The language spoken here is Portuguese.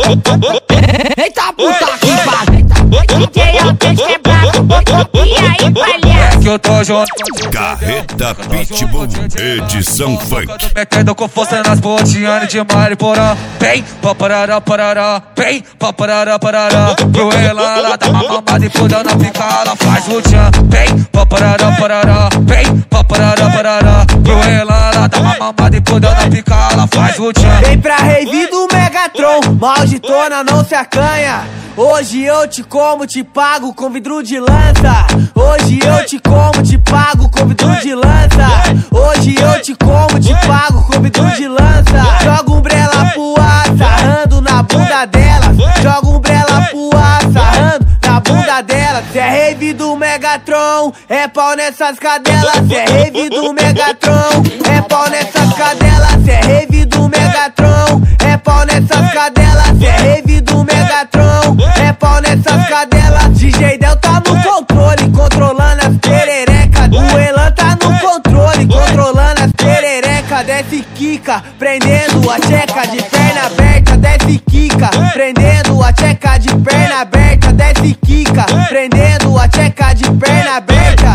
Eita puta que pariu. DJ Autêntico é brabo. E aí, palhaço? Que eu tô junto. Carreta Pitbull, edição funk. Metendo com força nas botianas de Mariporã. Vem, paparará, parará. Vem, paparará, parará. Pro ela, ela dá uma mamada e fudendo a pica, ela faz o tchan. Vem, paparará, parará. Vem, paparará, parará. Pro ela, ela dá uma mamada e fudendo a pica, ela faz o tchan. Vem pra rave do Megatron, malditona não se acanha. Hoje eu te como, te pago com vidro de lança. Hoje eu te como, te pago com vidro de lança. Hoje eu te como, te pago com vidro de lança. Joga um brela pro ar, sarrando na bunda dela. Joga um brela pro ar, sarrando na bunda dela. Cê é rave do Megatron, é pau nessas cadelas. Cê é rave do Megatron, é pau nessas cadelas. Cê é rave do Megatron, é pau nessas cadelas. Cê é rave do Megatron, é pau nessas cadelas. DJ Del tá no controle, controlando as pererecas. O Elan tá no controle, controlando as pererecas. Desce quica, prendendo a tcheca de perna aberta. Desce quica, prendendo a tcheca de perna aberta. Desce quica, prendendo a tcheca de perna aberta.